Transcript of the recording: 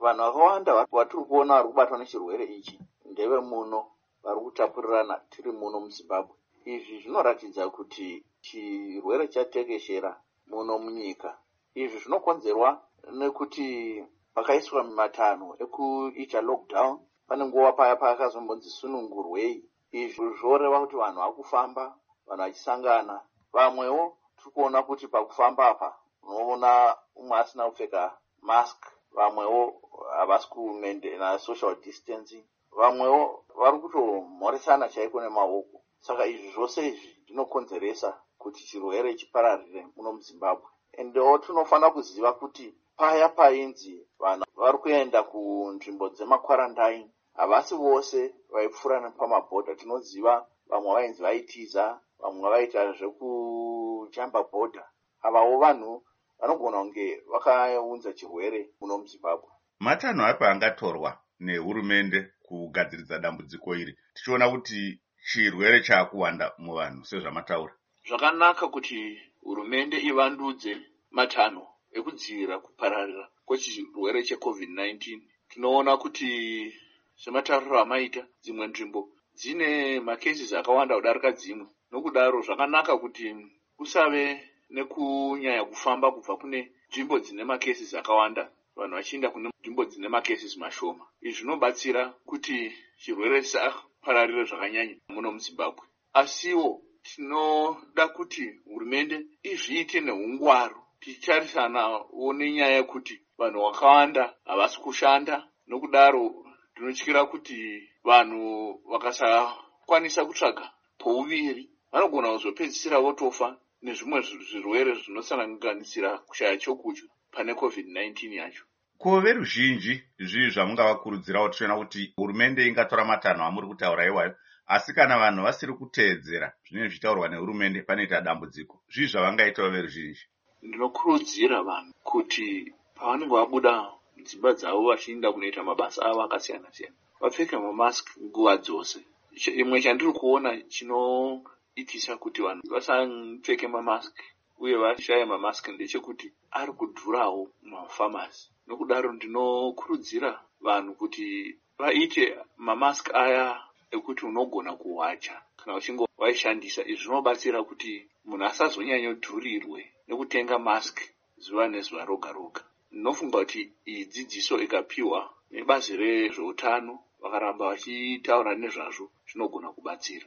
vanhu vakawanda vatiri kuona vari kubatwa nechirwere ichi ndeve muno vari kutapurirana tiri muno muZimbabwe. Izvi zvinoratidza kuti chirwere chatekeshera muno munyika. Izvi zvinokonzerwa nekuti pakaiswa matanho ekuita lockdown, pane nguva paya pakazombonzi sunungurwei. Izvi zvoreva kuti vanhu vakufamba, vanhu vachisangana. Vamwewo tiri kuona kuti pakufamba apa unoona umwe asina kupfeka mask, vamwewo havasi kumaintaina social distancing, vamwewo vari kutomhoresana chaiko nemaoko. Saka izvi zvose izvi zvinokonzeresa kuti chirwere chipararire muno muZimbabwe. Endewo tinofanira kuziva kuti paya painzi vanhu vari kuenda kunzvimbo dzemakwarandaini, havasi vose vaipfuura nepamabhodha. Tinoziva vamwe vainzi vaitiza, vamwe vaita zvekujamba bhodha. Avawo vanhu vanogona kunge vakaunza chirwere muno muZimbabwe. Matanho api angatorwa nehurumende kugadziridza dambudziko iri, tichiona kuti chirwere chaakuwanda muvanhu sezvamataura? Zvakanaka kuti hurumende ivandudze matanho ekudzivirira kupararira kwechirwere cheCovid-19. Tinoona kuti sematauriro amaita, dzimwe nzvimbo dzine makesisi akawanda kudarika dzimwe. Nokudaro zvakanaka kuti kusave nekunyanya kufamba kubva kune nzvimbo dzine makesisi akawanda vanhu vachienda kune nzvimbo dzine makesisi mashoma. Izvi zvinobatsira kuti chirwere chisapararire zvakanyanya muno muZimbabwe. Asiwo tinoda kuti hurumende izviite neungwaru, tichitarisanawo nenyaya yekuti vanhu vakawanda havasi kushanda. Nokudaro tinotyira kuti vanhu vakasakwanisa kutsvaga pouviri vanogona kuzopedzisira votofa nezvimwe zvirwere zvinosanganisira kushaya chokudya pane COVID-19 yacho. Ko veruzhinji zvivi zvamungavakurudzirawo, tichiona kuti hurumende ingatora matanho amuri kutaura iwayo, asi kana vanhu vasiri kuteedzera zvinenge zvichitaurwa nehurumende panoita dambudziko, zvivi zvavangaitawo veruzhinji? Ndinokurudzira vanhu kuti pavanenge vabuda dzimba dzavo vachienda kunoita mabasa avo akasiyana siyana, vapfeke mamask nguva dzose. Imwe chandiri kuona chinoitisa kuti vanhu vasapfeke mamask uye vashaye mamask ndechekuti ari kudhurawo mumafamasi. Nokudaro ndinokurudzira vanhu kuti vaite mamask aya ekuti unogona kuwacha kana uchinge waishandisa. Izvi zvinobatsira kuti munhu asazonyanyodhurirwe nekutenga mask zuva nezuva roga roga. Ndinofunga kuti iyi dzidziso ikapiwa nebazi rezveutano vakaramba vachitaura nezvazvo, zvinogona kubatsira.